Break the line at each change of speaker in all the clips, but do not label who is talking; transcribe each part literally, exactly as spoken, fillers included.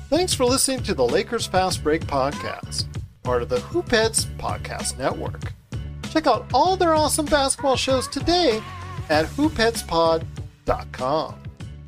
Thanks for listening to the Lakers Fast Break podcast, part of the Hoopheads Podcast Network. Check out all their awesome basketball shows today at hoopheads pod dot com.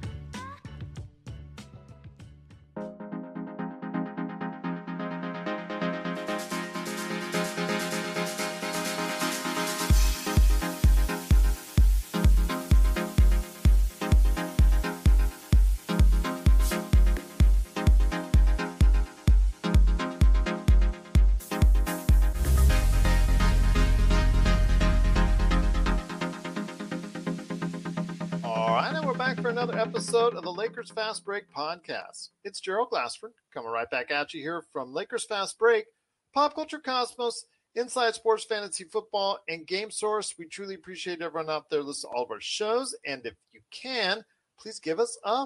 Another episode of the Lakers Fast Break podcast. It's Gerald Glassford coming right back at you here from Lakers Fast Break, Pop Culture Cosmos, Inside Sports Fantasy Football, and Game Source. We truly appreciate everyone out there listening to all of our shows. And if you can, please give us a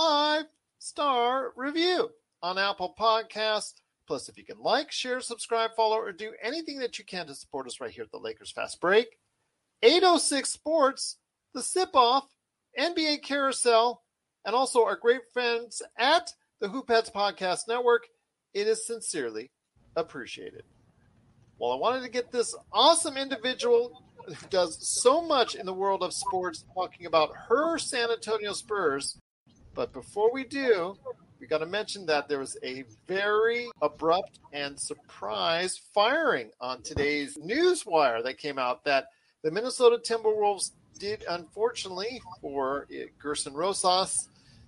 five-star review on Apple Podcasts. Plus, if you can like, share, subscribe, follow, or do anything that you can to support us right here at the Lakers Fast Break. eight oh six Sports, The Sip-Off, N B A Carousel, and also our great friends at the Hoopheads Podcast Network. It is sincerely appreciated. Well, I wanted to get this awesome individual who does so much in the world of sports talking about her San Antonio Spurs. But before we do, we got to mention that there was a very abrupt and surprise firing on today's Newswire that came out that the Minnesota Timberwolves did, unfortunately, for Gerson Rosas,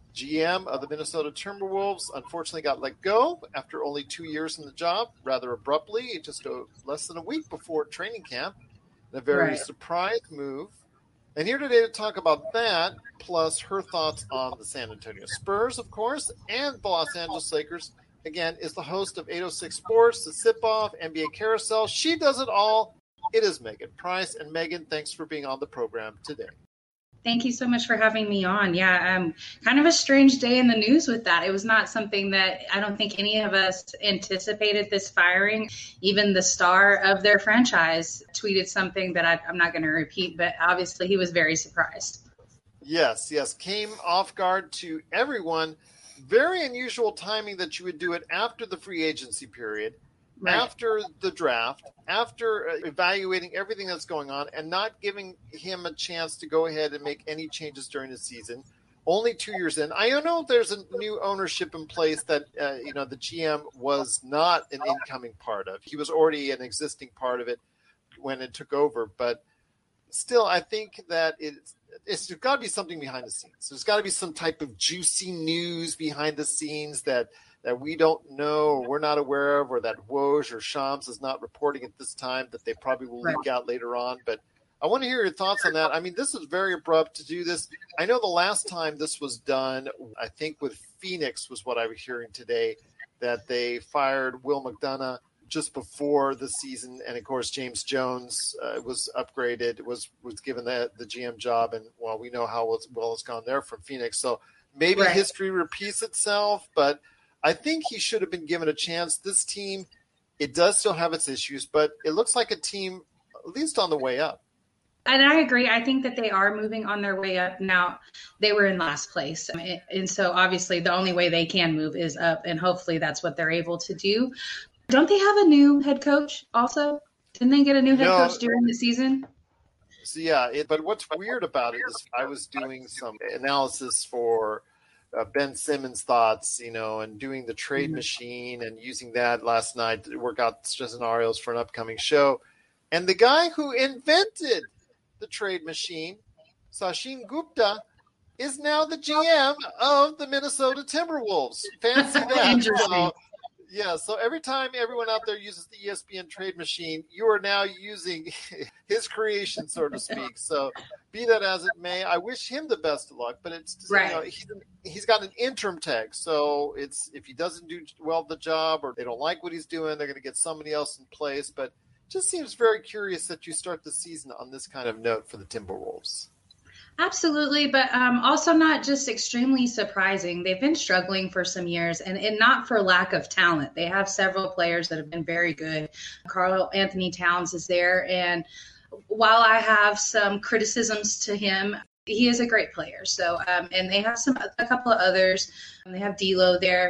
G M of the Minnesota Timberwolves, unfortunately got let go after only two years in the job, rather abruptly, just a, less than a week before training camp. A very right. surprise move. And here today to talk about that, plus her thoughts on the San Antonio Spurs, of course, and the Los Angeles Lakers, again, is the host of eight oh six Sports, The Sip-Off, N B A Carousel. She does it all. It is Megan Price. And Megan, thanks for being on the program today.
Thank you so much for having me on. Yeah, um, kind of a strange day in the news with that. It was not something that I don't think any of us anticipated, this firing. Even the star of their franchise tweeted something that I, I'm not going to repeat, but obviously he was very surprised.
Yes, yes. Came off guard to everyone. Very unusual timing that you would do it after the free agency period. Right. After the draft, after evaluating everything that's going on and not giving him a chance to go ahead and make any changes during the season, only two years in. I know there's a new ownership in place that, uh, you know, the G M was not an incoming part of. He was already an existing part of it when it took over. But still, I think that it's, it's there's got to be something behind the scenes. There's got to be some type of juicy news behind the scenes that that we don't know or we're not aware of, or that Woj or Shams is not reporting at this time, that they probably will leak out later on. But I want to hear your thoughts on that. I mean, this is very abrupt to do this. I know the last time this was done, I think with Phoenix was what I was hearing today, that they fired Will McDonough just before the season. And, of course, James Jones uh, was upgraded, was was given the, the G M job. And, well, we know how well it's gone there from Phoenix. So maybe right. history repeats itself, but I think he should have been given a chance. This team, it does still have its issues, but it looks like a team at least on the way up.
And I agree. I think that they are moving on their way up. Now, they were in last place. And so obviously the only way they can move is up. And hopefully that's what they're able to do. Don't they have a new head coach also? Didn't they get a new head no. coach during the season?
So, yeah, it, but what's weird about it is I was doing some analysis for Uh, Ben Simmons' thoughts, you know, and doing the trade mm-hmm. machine and using that last night to work out scenarios for an upcoming show. And the guy who invented the trade machine, Sachin Gupta, is now the G M of the Minnesota Timberwolves. Fancy that. So, yeah, so every time everyone out there uses the E S P N trade machine, you are now using his creation, so to speak. So be that as it may, I wish him the best of luck, but it's right. you know, he's, he's got an interim tag. So it's if he doesn't do well the job or they don't like what he's doing, they're going to get somebody else in place. But it just seems very curious that you start the season on this kind of note for the Timberwolves.
Absolutely, but um, also not just extremely surprising. They've been struggling for some years, and, and not for lack of talent. They have several players that have been very good. Karl Anthony Towns is there, and while I have some criticisms to him, he is a great player. So, um, and they have some a couple of others. They have D'Lo there.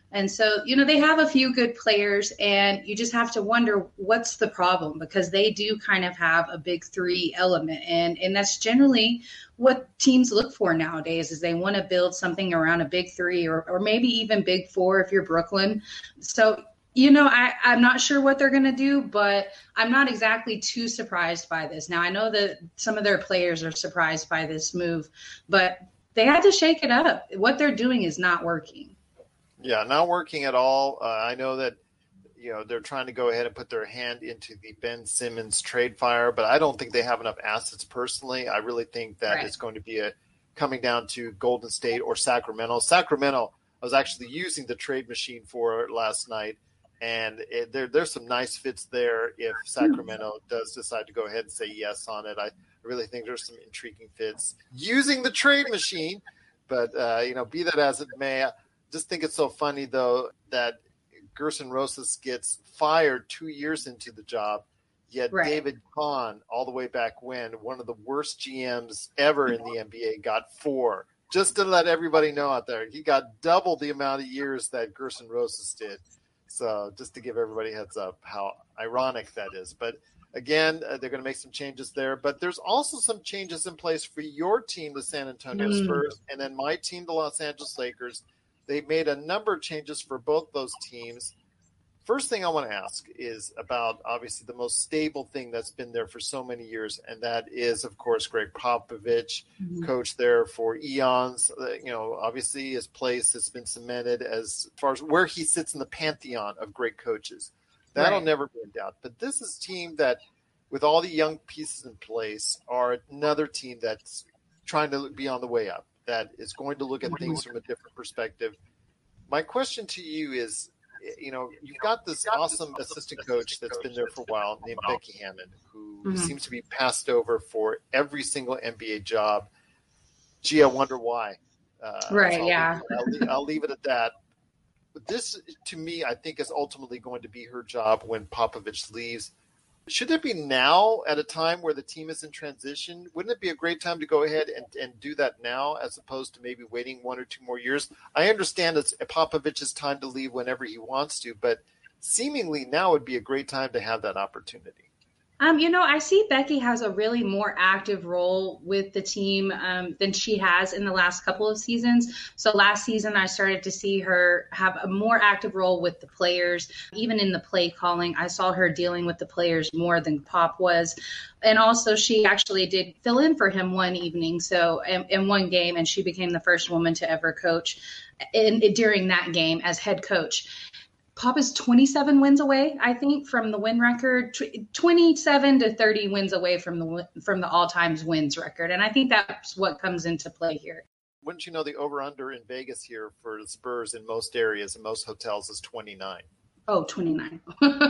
And so, you know, they have a few good players, and you just have to wonder what's the problem, because they do kind of have a big three element. And, and that's generally what teams look for nowadays, is they want to build something around a big three, or, or maybe even big four if you're Brooklyn. So, you know, I, I'm not sure what they're going to do, but I'm not exactly too surprised by this. Now, I know that some of their players are surprised by this move, but they had to shake it up. What they're doing is not working.
Yeah, not working at all. Uh, I know that, you know, they're trying to go ahead and put their hand into the Ben Simmons trade fire, but I don't think they have enough assets personally. I really think that
Right.
it's going to be a coming down to Golden State or Sacramento. Sacramento, I was actually using the trade machine for last night, and it, there there's some nice fits there if Sacramento does decide to go ahead and say yes on it. I really think there's some intriguing fits using the trade machine, but, uh, you know, be that as it may, just think it's so funny, though, that Gerson Rosas gets fired two years into the job, yet
Right.
David Kahn, all the way back when, one of the worst G Ms ever in the N B A, got four. Just to let everybody know out there, he got double the amount of years that Gerson Rosas did. So just to give everybody a heads up how ironic that is. But again, uh, they're going to make some changes there. But there's also some changes in place for your team, the San Antonio
Mm.
Spurs, and then my team, the Los Angeles Lakers. They made a number of changes for both those teams. First thing I want to ask is about, obviously, the most stable thing that's been there for so many years, and that is, of course, Greg Popovich,
Mhm.
coach there for eons. Uh, you know, obviously, his place has been cemented as far as where he sits in the pantheon of great coaches. That'll
Right.
never be in doubt. But this is a team that, with all the young pieces in place, are another team that's trying to be on the way up, that is going to look at things from a different perspective. My question to you is, you know, you've got this awesome assistant coach that's been there for a while named Becky Hammond, who
Mhm.
seems to be passed over for every single N B A job. Gee, I wonder why. Uh,
Right,
so I'll
yeah.
leave, I'll, leave, I'll leave it at that. But this, to me, I think is ultimately going to be her job when Popovich leaves. Should it be now at a time where the team is in transition? Wouldn't it be a great time to go ahead and, and do that now as opposed to maybe waiting one or two more years? I understand it's Popovich's time to leave whenever he wants to, but seemingly now would be a great time to have that opportunity.
Um, you know, I see Becky has a really more active role with the team um, than she has in the last couple of seasons. So last season, I started to see her have a more active role with the players, even in the play calling. I saw her dealing with the players more than Pop was. And also, she actually did fill in for him one evening, so in, in one game, and she became the first woman to ever coach in, during that game as head coach. Pop is twenty-seven wins away, I think, from the win record, twenty-seven to thirty wins away from the from the all-time wins record. And I think that's what comes into play here.
Wouldn't you know the over-under in Vegas here for the Spurs in most areas and most hotels is twenty-nine.
Oh, twenty-nine.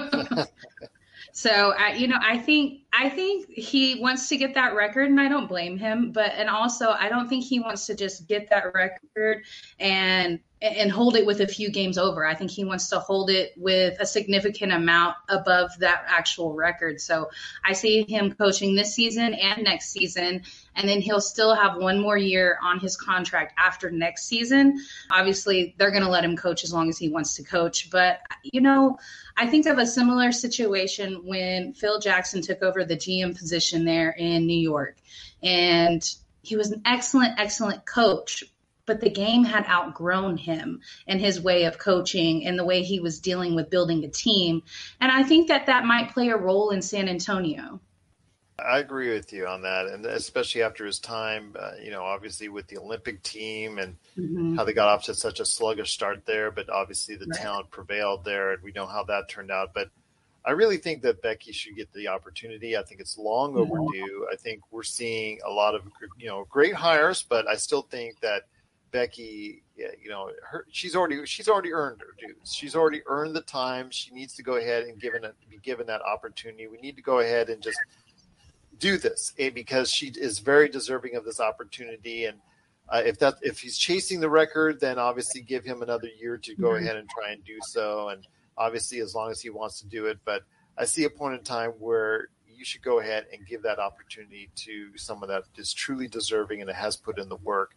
So, I, you know, I think I think he wants to get that record, and I don't blame him. But and also, I don't think he wants to just get that record and and hold it with a few games over. I think he wants to hold it with a significant amount above that actual record. So I see him coaching this season and next season, and then he'll still have one more year on his contract after next season. Obviously, they're going to let him coach as long as he wants to coach. But, you know, I think of a similar situation when Phil Jackson took over the G M position there in New York. And he was an excellent, excellent coach, but the game had outgrown him and his way of coaching and the way he was dealing with building a team. And I think that that might play a role in San Antonio.
I agree with you on that, and especially after his time, uh, you know, obviously with the Olympic team and mm-hmm. how they got off to such a sluggish start there, but obviously the right. talent prevailed there, and we know how that turned out. But I really think that Becky should get the opportunity. I think it's long overdue. I think we're seeing a lot of, you know, great hires, but I still think that Becky, you know, her, she's already she's already earned her dues. She's already earned the time. She needs to go ahead and given it, be given that opportunity. We need to go ahead and just do this because she is very deserving of this opportunity. And uh, if that if he's chasing the record, then obviously give him another year to go mm-hmm. ahead and try and do so. And obviously, as long as he wants to do it. But I see a point in time where you should go ahead and give that opportunity to someone that is truly deserving and has put in the work.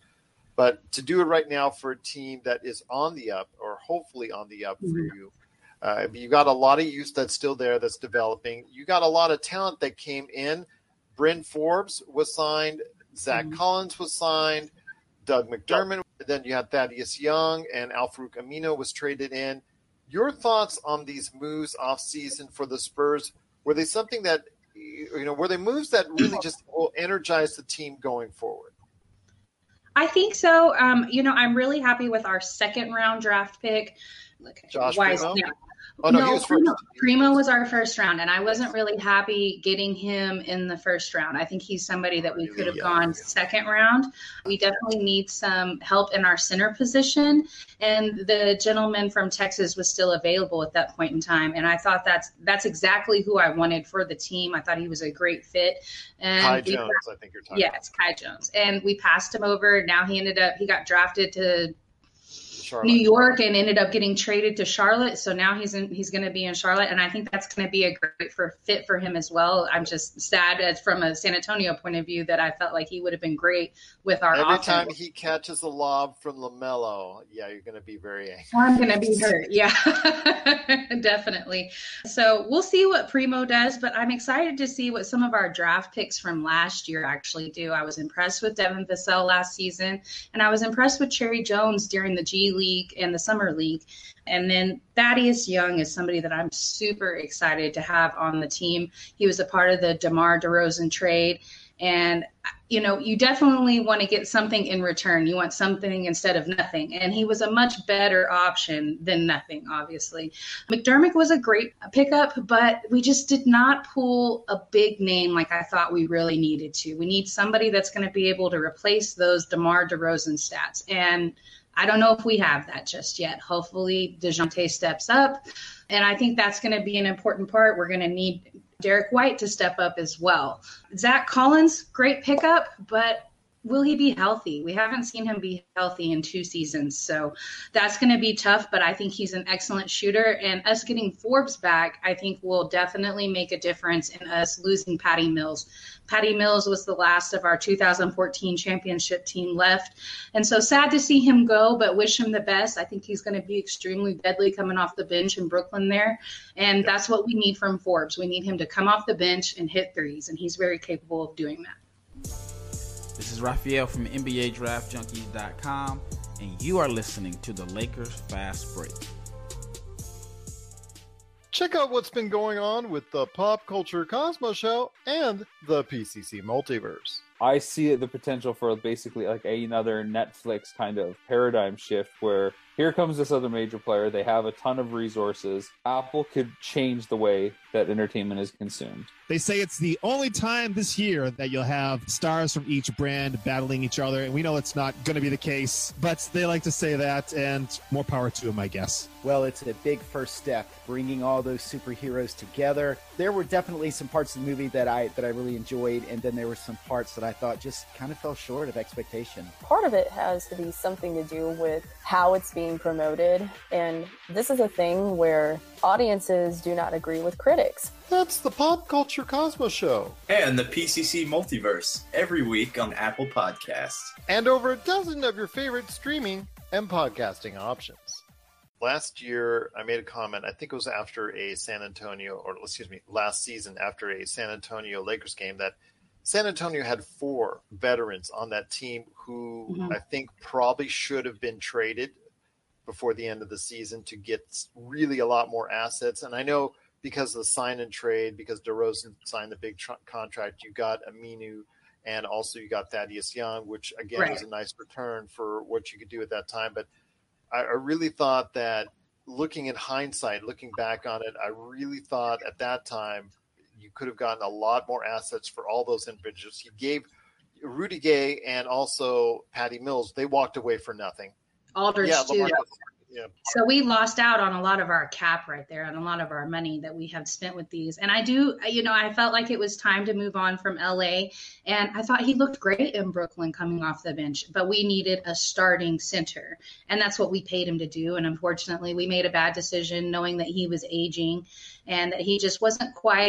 But to do it right now for a team that is on the up, or hopefully on the up for
Mhm.
you, uh, you got a lot of youth that's still there, that's developing. You got a lot of talent that came in. Bryn Forbes was signed. Zach
Mhm.
Collins was signed. Doug McDermott. Then you had Thaddeus Young, and Al-Farouq Aminu was traded in. Your thoughts on these moves off season for the Spurs? Were they something that, you know, were they moves that really just will energize the team going forward?
I think so. Um, you know, I'm really happy with our second round draft pick. Look,
Josh
why is
Primo?
yeah.
Oh, no,
no,
he was
Primo,
first.
Primo was our first round, and I wasn't really happy getting him in the first round. I think he's somebody that we could have
Really
gone
young.
second round. We definitely need some help in our center position, and the gentleman from Texas was still available at that point in time, and I thought that's that's exactly who I wanted for the team. I thought he was a great fit. And
Kai
we,
Jones, I think you're talking
yeah,
about.
it's Kai Jones, and we passed him over. Now he ended up he got drafted to
Charlotte.
New York and ended up getting traded to Charlotte. So now he's in, he's going to be in Charlotte. And I think that's going to be a great for fit for him as well. I'm just sad as from a San Antonio point of view that I felt like he would have been great with our
Every
offense.
time he catches a lob from LaMelo, yeah, you're going to be very angry.
I'm going to be hurt. Yeah, definitely. So we'll see what Primo does, but I'm excited to see what some of our draft picks from last year actually do. I was impressed with Devin Vassell last season, and I was impressed with Cherry Jones during the G League and the Summer League. And then Thaddeus Young is somebody that I'm super excited to have on the team. He was a part of the DeMar DeRozan trade. And, you know, you definitely want to get something in return. You want something instead of nothing. And he was a much better option than nothing, obviously. McDermott was a great pickup, but we just did not pull a big name like I thought we really needed to. We need somebody that's going to be able to replace those DeMar DeRozan stats. And I don't know if we have that just yet. Hopefully DeJounte steps up. And I think that's going to be an important part. We're going to need Derek White to step up as well. Zach Collins, great pickup, but will he be healthy? We haven't seen him be healthy in two seasons. So that's going to be tough, but I think he's an excellent shooter. And us getting Forbes back, I think will definitely make a difference in us losing Patty Mills. Patty Mills was the last of our two thousand fourteen championship team left. And so sad to see him go, but wish him the best. I think he's going to be extremely deadly coming off the bench in Brooklyn there. And that's what we need from Forbes. We need him to come off the bench and hit threes, and he's very capable of doing that.
This is Raphael from N B A Draft Junkies dot com, and you are listening to the Lakers Fast Break.
Check out what's been going on with the Pop Culture Cosmos Show and the P C C Multiverse.
I see the potential for basically like another Netflix kind of paradigm shift where here comes this other major player. They have a ton of resources. Apple could change the way that entertainment is consumed.
They say it's the only time this year that you'll have stars from each brand battling each other, and we know it's not going to be the case, but they like to say that, and more power to them, I guess.
Well, it's a big first step, bringing all those superheroes together. There were definitely some parts of the movie that I that I really enjoyed, and then there were some parts that I thought just kind of fell short of expectation.
Part of it has to be something to do with how it's being promoted, and this is a thing where audiences do not agree with critics.
That's the Pop Culture Cosmos Show.
And the P C C Multiverse, every week on Apple Podcasts.
And over a dozen of your favorite streaming and podcasting options. Last year, I made a comment, I think it was after a San Antonio, or excuse me, last season after a San Antonio Lakers game, that San Antonio had four veterans on that team who mm-hmm. I think probably should have been traded before the end of the season to get really a lot more assets. And I know because of the sign and trade, because DeRozan signed the big tr- contract, you got Aminu and also you got Thaddeus Young, which again right. was a nice return for what you could do at that time. But I, I really thought that looking in hindsight, looking back on it, I really thought at that time you could have gotten a lot more assets for all those individuals. You gave Rudy Gay and also Patty Mills, they walked away for nothing.
Aldridge
yeah,
too.
Yeah.
So we lost out on a lot of our cap right there and a lot of our money that we have spent with these. And I do, you know, I felt like it was time to move on from L A. And I thought he looked great in Brooklyn coming off the bench, but we needed a starting center. And that's what we paid him to do. And unfortunately, we made a bad decision knowing that he was aging and that he just wasn't quite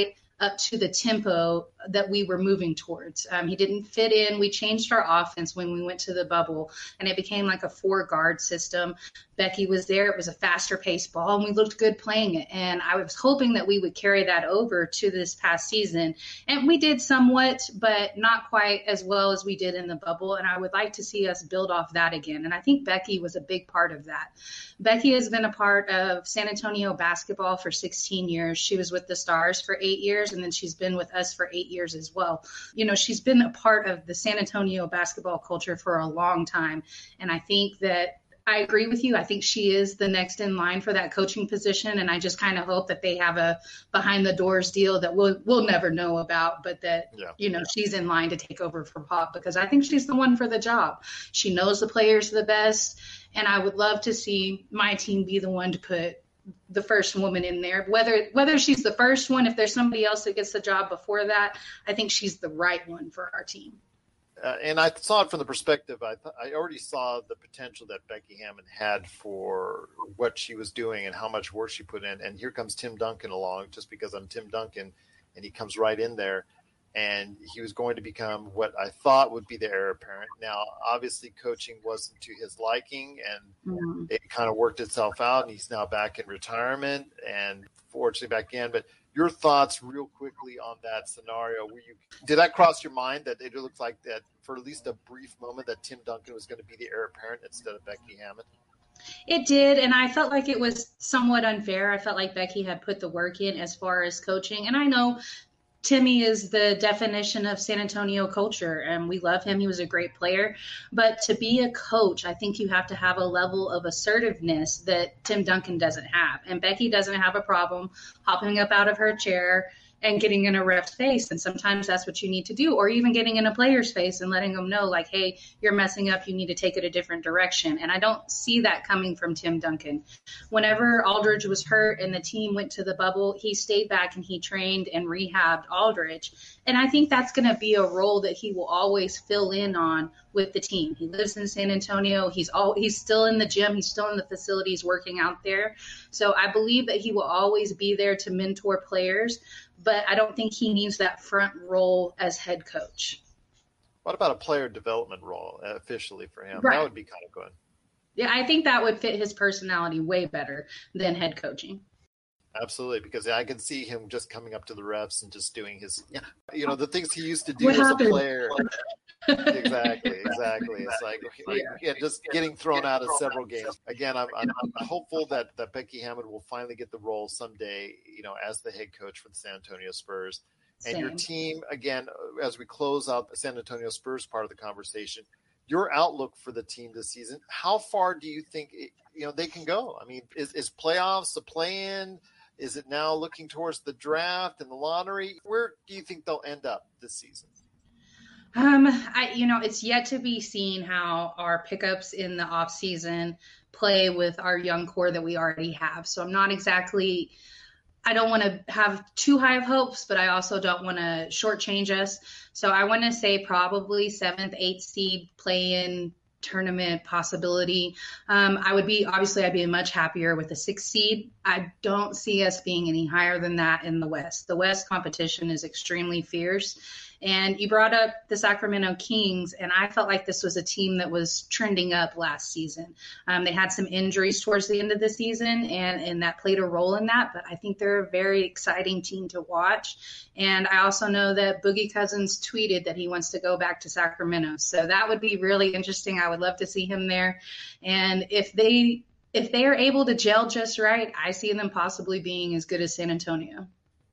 up to the tempo that we were moving towards. Um, he didn't fit in. We changed our offense when we went to the bubble, and it became like a four guard system. Becky was there. It was a faster paced ball, and we looked good playing it. And I was hoping that we would carry that over to this past season. And we did somewhat, but not quite as well as we did in the bubble. And I would like to see us build off that again. And I think Becky was a big part of that. Becky has been a part of San Antonio basketball for sixteen years. She was with the Stars for eight years, and then she's been with us for eight years as well. You know, she's been a part of the San Antonio basketball culture for a long time. And I think that I agree with you. I think she is the next in line for that coaching position. And I just kind of hope that they have a behind the doors deal that we'll, we'll never know about, but that, yeah. you know, she's in line to take over for Pop, because I think she's the one for the job. She knows the players the best. And I would love to see my team be the one to put the first woman in there, whether, whether she's the first one, if there's somebody else that gets the job before that, I think she's the right one for our team.
Uh, and I saw it from the perspective, I th- I already saw the potential that Becky Hammon had for what she was doing and how much work she put in. And here comes Tim Duncan along, just because I'm Tim Duncan, and he comes right in there. And he was going to become what I thought would be the heir apparent. Now, obviously, coaching wasn't to his liking, and mm-hmm. it kind of worked itself out, and he's now back in retirement and fortunately back in. But your thoughts real quickly on that scenario. Were you, did that cross your mind that it looked like that for at least a brief moment that Tim Duncan was going to be the heir apparent instead of Becky Hammon?
It did, and I felt like it was somewhat unfair. I felt like Becky had put the work in as far as coaching, and I know Timmy is the definition of San Antonio culture, and we love him. He was a great player. But to be a coach, I think you have to have a level of assertiveness that Tim Duncan doesn't have. And Becky doesn't have a problem hopping up out of her chair and getting in a ref's face. And sometimes that's what you need to do, or even getting in a player's face and letting them know, like, hey, you're messing up. You need to take it a different direction. And I don't see that coming from Tim Duncan. Whenever Aldridge was hurt and the team went to the bubble, he stayed back and he trained and rehabbed Aldridge. And I think that's going to be a role that he will always fill in on with the team. He lives in San Antonio. He's all he's still in the gym. He's still in the facilities working out there. So I believe that he will always be there to mentor players, but I don't think he needs that front role as head coach.
What about a player development role uh, officially for him?
Right.
That would be kind of good.
Yeah, I think that would fit his personality way better than head coaching.
Absolutely, because I can see him just coming up to the refs and just doing his, you know, the things he used to do
what
as
happened?
a player. exactly, exactly. It's like, like yeah, just getting thrown out of several games. Again, I'm, I'm, I'm hopeful that, that Becky Hammon will finally get the role someday, you know, as the head coach for the San Antonio Spurs. And
Same.
Your team, again, as we close out the San Antonio Spurs part of the conversation, your outlook for the team this season, how far do you think, it, you know, they can go? I mean, is, is playoffs a play-in? Is it now looking towards the draft and the lottery? Where do you think they'll end up this season?
Um, I, you know, it's yet to be seen how our pickups in the off season play with our young core that we already have. So I'm not exactly, I don't want to have too high of hopes, but I also don't want to shortchange us. So I want to say probably seventh, eighth seed play in tournament possibility. Um, I would be, obviously I'd be much happier with a six seed. I don't see us being any higher than that in the West. The West competition is extremely fierce. And you brought up the Sacramento Kings, and I felt like this was a team that was trending up last season. Um, they had some injuries towards the end of the season, and, and that played a role in that. But I think they're a very exciting team to watch. And I also know that Boogie Cousins tweeted that he wants to go back to Sacramento. So that would be really interesting. I would love to see him there. And if they if they are able to gel just right, I see them possibly being as good as San Antonio.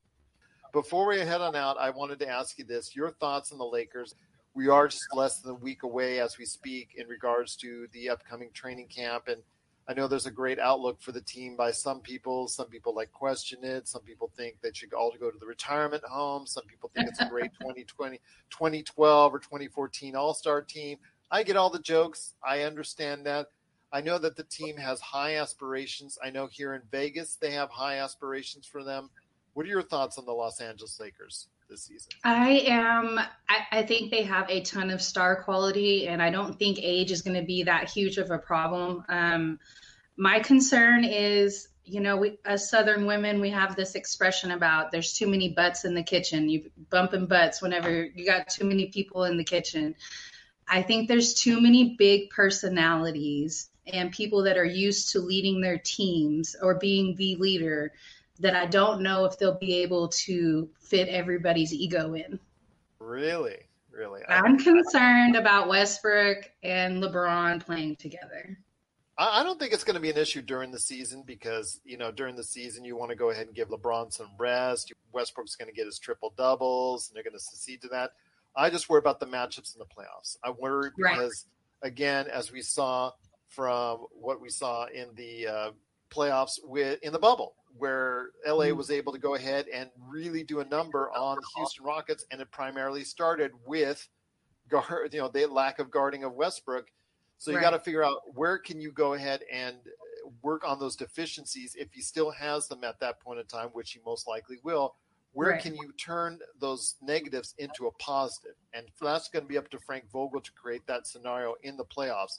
Before we head on out, I wanted to ask you this, your thoughts on the Lakers. We are just less than a week away as we speak in regards to the upcoming training camp. And I know there's a great outlook for the team by some people. Some people like question it. Some people think they should all go to the retirement home. Some people think it's a great twenty twenty, twenty twelve or twenty fourteen All-Star team. I get all the jokes. I understand that. I know that the team has high aspirations. I know here in Vegas, they have high aspirations for them. What are your thoughts on the Los Angeles Lakers this season?
I am, I, I think they have a ton of star quality, and I don't think age is going to be that huge of a problem. Um, my concern is you know, we, as Southern women, we have this expression about there's too many butts in the kitchen. You bumping butts whenever you got too many people in the kitchen. I think there's too many big personalities and people that are used to leading their teams or being the leader that I don't know if they'll be able to fit everybody's ego in.
Really? Really?
I'm concerned about Westbrook and LeBron playing together.
I don't think it's going to be an issue during the season because, you know, during the season, you want to go ahead and give LeBron some rest. Westbrook's going to get his triple doubles, and they're going to succeed to that. I just worry about the matchups in the playoffs. I worry because, right. again, as we saw from what we saw in the uh, playoffs with in the bubble, where L A mm-hmm. was able to go ahead and really do a number on the Houston Rockets, and it primarily started with, guard, you know, the lack of guarding of Westbrook. So you right. got to figure out where can you go ahead and work on those deficiencies if he still has them at that point in time, which he most likely will. Where right. can you turn those negatives into a positive? And that's going to be up to Frank Vogel to create that scenario in the playoffs.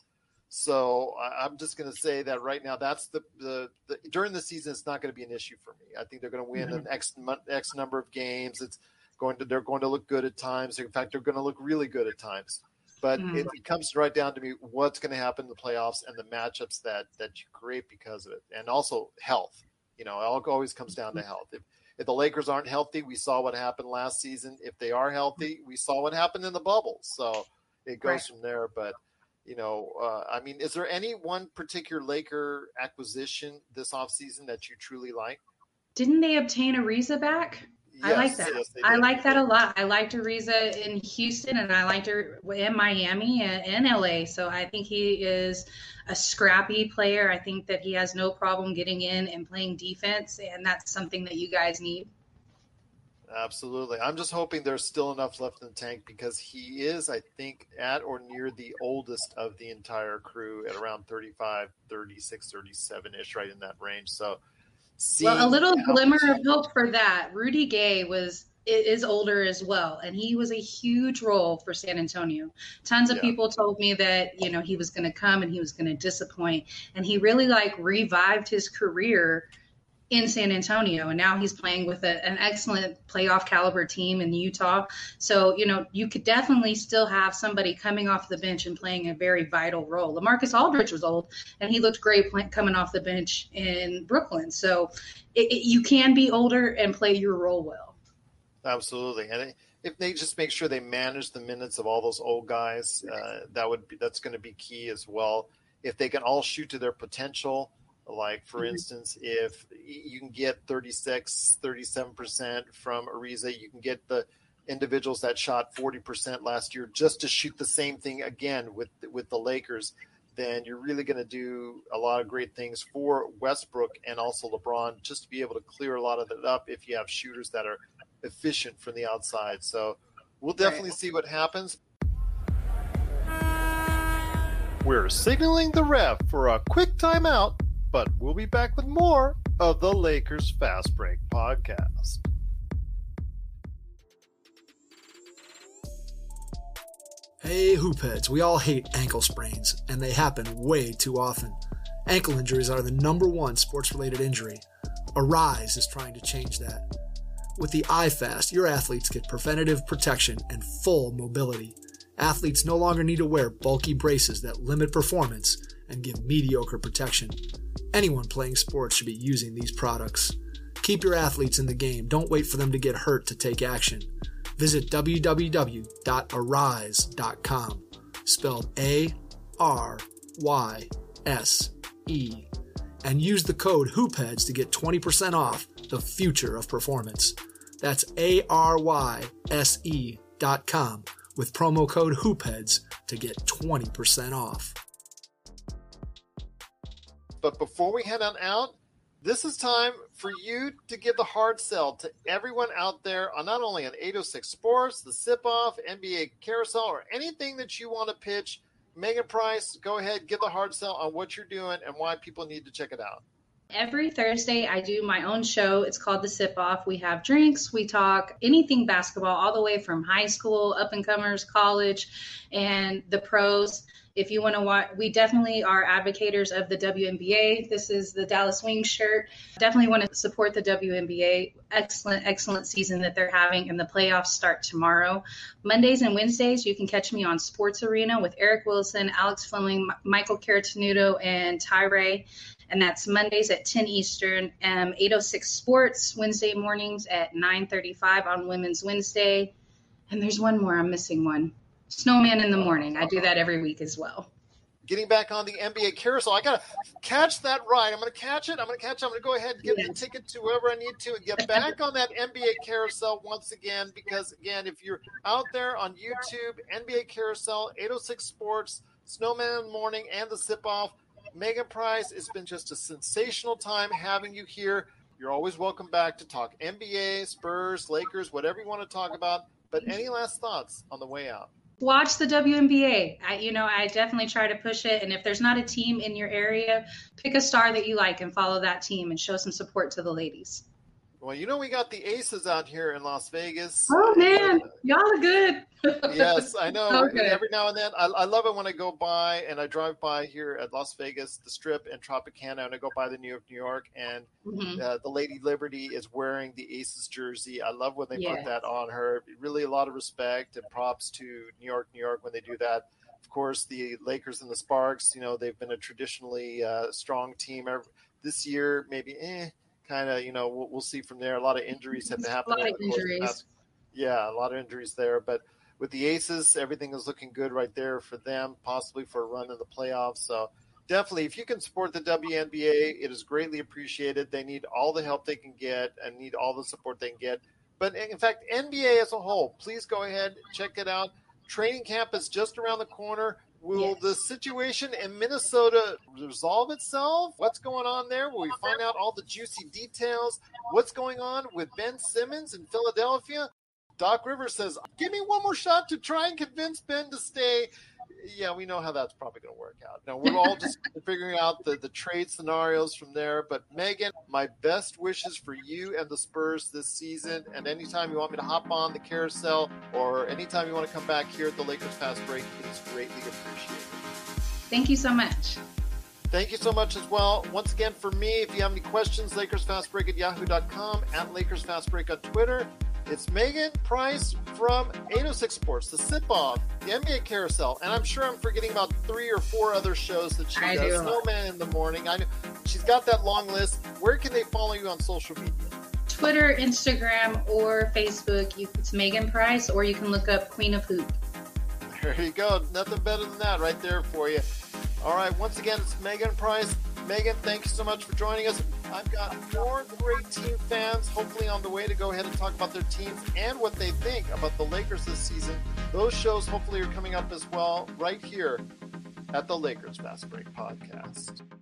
So I'm just going to say that right now, that's the, the, the during the season, it's not going to be an issue for me. I think they're going to win mm-hmm. an X, X number of games. It's going to, they're going to look good at times. In fact, they're going to look really good at times. But mm-hmm. it, it comes right down to me what's going to happen in the playoffs and the matchups that, that you create because of it. And also health. You know, it always comes down to health. If, if the Lakers aren't healthy, we saw what happened last season. If they are healthy, we saw what happened in the bubble. So it goes right. from there. But, you know, uh, I mean, is there any one particular Laker acquisition this offseason that you truly like?
Didn't they obtain Ariza back?
Yes,
I like that.
Yes,
I like that a lot. I liked Ariza in Houston, and I liked her in Miami and in L A. So I think he is a scrappy player. I think that he has no problem getting in and playing defense, and that's something that you guys need.
Absolutely. I'm just hoping there's still enough left in the tank because he is, I think, at or near the oldest of the entire crew at around thirty-five, thirty-six, thirty-seven-ish, right in that range. So.
Well, a little glimmer of hope for that. Rudy Gay was is older as well, and he was a huge role for San Antonio. Tons of yeah. people told me that, you know, he was going to come and he was going to disappoint, and he really like revived his career in San Antonio, and now he's playing with a, an excellent playoff caliber team in Utah. So, you know, you could definitely still have somebody coming off the bench and playing a very vital role. LaMarcus Aldridge was old, and he looked great play, coming off the bench in Brooklyn. So it, it, you can be older and play your role well.
Absolutely. And if they just make sure they manage the minutes of all those old guys, uh, that would be, that's going to be key as well. If they can all shoot to their potential, like, for mm-hmm. instance, if you can get thirty-six, thirty-seven percent from Ariza, you can get the individuals that shot forty percent last year just to shoot the same thing again with with the Lakers, then you're really going to do a lot of great things for Westbrook and also LeBron just to be able to clear a lot of it up if you have shooters that are efficient from the outside. So we'll definitely right. see what happens. We're signaling the ref for a quick timeout, but we'll be back with more of the Lakers Fast Break podcast.
Hey, hoopheads, we all hate ankle sprains, and they happen way too often. Ankle injuries are the number one sports-related injury. Arise is trying to change that. With the iFast, your athletes get preventative protection and full mobility. Athletes no longer need to wear bulky braces that limit performance and give mediocre protection. Anyone playing sports should be using these products. Keep your athletes in the game. Don't wait for them to get hurt to take action. Visit w w w dot arise dot com, spelled A R Y S E, and use the code HOOPHEADS to get twenty percent off the future of performance. That's A R Y S E dot com with promo code HOOPHEADS to get twenty percent off.
But before we head on out, this is time for you to give the hard sell to everyone out there on not only on eight oh six Sports, the Sip-Off, N B A Carousel, or anything that you want to pitch. Megan Price, go ahead, give the hard sell on what you're doing and why people need to check it out.
Every Thursday, I do my own show. It's called The Sip-Off. We have drinks. We talk anything basketball, all the way from high school, up-and-comers, college, and the pros. If you want to watch, we definitely are advocates of the W N B A. This is the Dallas Wings shirt. Definitely want to support the W N B A. Excellent, excellent season that they're having, and the playoffs start tomorrow. Mondays and Wednesdays, you can catch me on Sports Arena with Eric Wilson, Alex Fleming, Michael Caratenuto, and Tyree. And that's Mondays at ten Eastern, um, eight oh six Sports, Wednesday mornings at nine thirty-five on Women's Wednesday. And there's one more. I'm missing one. Snowman in the morning. I do that every week as well.
Getting back on the N B A carousel, I got to catch that ride. I'm going to catch it. I'm going to catch it. I'm going to go ahead and give yeah. the ticket to whoever I need to and get back on that N B A carousel once again. Because, again, if you're out there on YouTube, N B A carousel, eight oh six Sports, Snowman in the morning, and the sip-off, Megan Price, it's been just a sensational time having you here. You're always welcome back to talk N B A, Spurs, Lakers, whatever you want to talk about. But any last thoughts on the way out?
Watch the W N B A. I, you know, I definitely try to push it. And if there's not a team in your area, pick a star that you like and follow that team and show some support to the ladies.
Well, you know, we got the Aces out here in Las Vegas.
Oh, man. Y'all are good.
Yes, I know.
So
and every now and then, I, I love it when I go by and I drive by here at Las Vegas, the Strip and Tropicana, and I go by the New York, New York, and mm-hmm. uh, the Lady Liberty is wearing the Aces jersey. I love when they yes. put that on her. Really a lot of respect and props to New York, New York when they do that. Of course, the Lakers and the Sparks, you know, they've been a traditionally uh, strong team. This year, maybe, eh. Kind of, you know, we'll, we'll see from there. A lot of injuries have happened.
A lot of injuries.
Yeah, a lot of injuries there. But with the Aces, everything is looking good right there for them, possibly for a run in the playoffs. So definitely, if you can support the W N B A, it is greatly appreciated. They need all the help they can get and need all the support they can get. But in fact, N B A as a whole, please go ahead, check it out. Training camp is just around the corner. Will yes. the situation in Minnesota resolve itself? What's going on there? Will we find out all the juicy details? What's going on with Ben Simmons in Philadelphia? Doc Rivers says, give me one more shot to try and convince Ben to stay. Yeah, we know how that's probably going to work out. Now, we're all just figuring out the, the trade scenarios from there. But, Megan, my best wishes for you and the Spurs this season. And anytime you want me to hop on the carousel or anytime you want to come back here at the Lakers Fast Break, it is greatly appreciated.
Thank you so much.
Thank you so much as well. Once again, for me, if you have any questions, Lakers Fast Break at yahoo dot com, at Lakers Fast Break on Twitter. It's Megan Price from eight oh six Sports, the Sip-Off, the N B A Carousel, and I'm sure I'm forgetting about three or four other shows that she
I
does.
Do.
Snowman in the morning. I know she's got that long list. Where can they follow you on social media?
Twitter, Instagram, or Facebook. You, it's Megan Price, or you can look up Queen of Hoop.
There you go. Nothing better than that right there for you. All right. Once again, it's Megan Price. Megan, thank you so much for joining us. I've got more great team fans hopefully on the way to go ahead and talk about their teams and what they think about the Lakers this season. Those shows hopefully are coming up as well right here at the Lakers Fast Break Podcast.